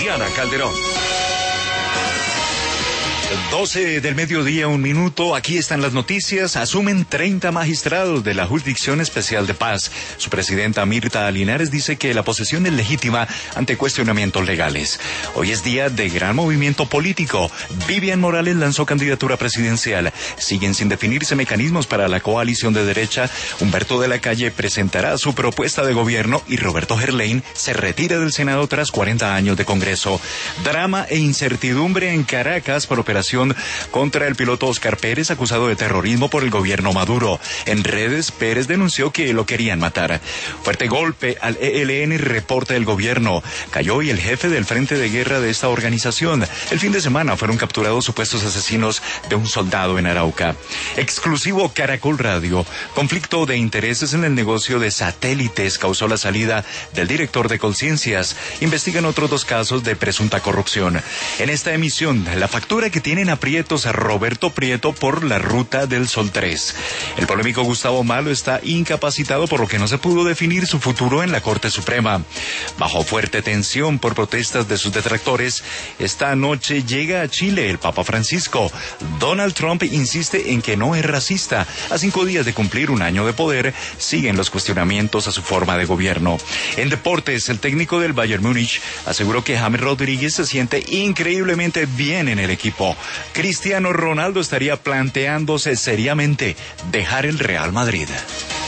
Diana Calderón. 12 del mediodía, 1 minuto. Aquí están las noticias. Asumen 30 magistrados de la Jurisdicción Especial de Paz. Su presidenta Mirta Linares dice que la posesión es legítima ante cuestionamientos legales. Hoy es día de gran movimiento político. Vivian Morales lanzó candidatura presidencial. Siguen sin definirse mecanismos para la coalición de derecha. Humberto de la Calle presentará su propuesta de gobierno y Roberto Gerlain se retira del Senado tras 40 años de Congreso. Drama e incertidumbre en Caracas por operación contra el piloto Oscar Pérez, acusado de terrorismo por el gobierno Maduro. En redes, Pérez denunció que lo querían matar. Fuerte golpe al ELN, reporta el gobierno. Cayó hoy el jefe del frente de guerra de esta organización. El fin de semana fueron capturados supuestos asesinos de un soldado en Arauca. Exclusivo Caracol Radio. Conflicto de intereses en el negocio de satélites causó la salida del director de Colciencias. Investigan otros 2 casos de presunta corrupción. En esta emisión, la factura que tienen aprietos a Roberto Prieto por la Ruta del Sol 3. El polémico Gustavo Malo está incapacitado, por lo que no se pudo definir su futuro en la Corte Suprema. Bajo fuerte tensión por protestas de sus detractores, esta noche llega a Chile el Papa Francisco. Donald Trump insiste en que no es racista. A 5 días de cumplir 1 año de poder, siguen los cuestionamientos a su forma de gobierno. En deportes, el técnico del Bayern Múnich aseguró que James Rodríguez se siente increíblemente bien en el equipo. Cristiano Ronaldo estaría planteándose seriamente dejar el Real Madrid.